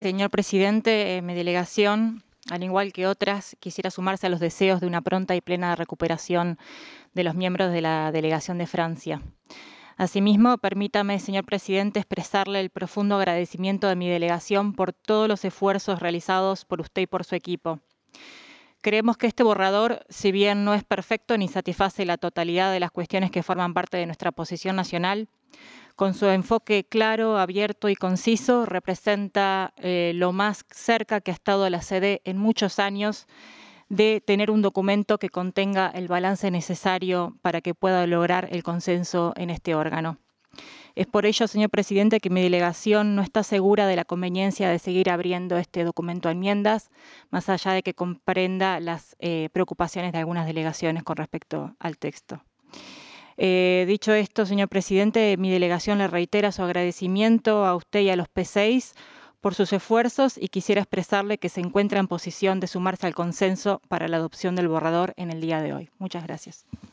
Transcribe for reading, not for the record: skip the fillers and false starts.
Señor presidente, mi delegación, al igual que otras, quisiera sumarse a los deseos de una pronta y plena recuperación de los miembros de la delegación de Francia. Asimismo, permítame, señor presidente, expresarle el profundo agradecimiento de mi delegación por todos los esfuerzos realizados por usted y por su equipo. Creemos que este borrador, si bien no es perfecto ni satisface la totalidad de las cuestiones que forman parte de nuestra posición nacional, con su enfoque claro, abierto y conciso, representa lo más cerca que ha estado la sede en muchos años de tener un documento que contenga el balance necesario para que pueda lograr el consenso en este órgano. Es por ello, señor presidente, que mi delegación no está segura de la conveniencia de seguir abriendo este documento a enmiendas, más allá de que comprenda las preocupaciones de algunas delegaciones con respecto al texto. Dicho esto, señor presidente, mi delegación le reitera su agradecimiento a usted y a los P6 por sus esfuerzos y quisiera expresarle que se encuentra en posición de sumarse al consenso para la adopción del borrador en el día de hoy. Muchas gracias.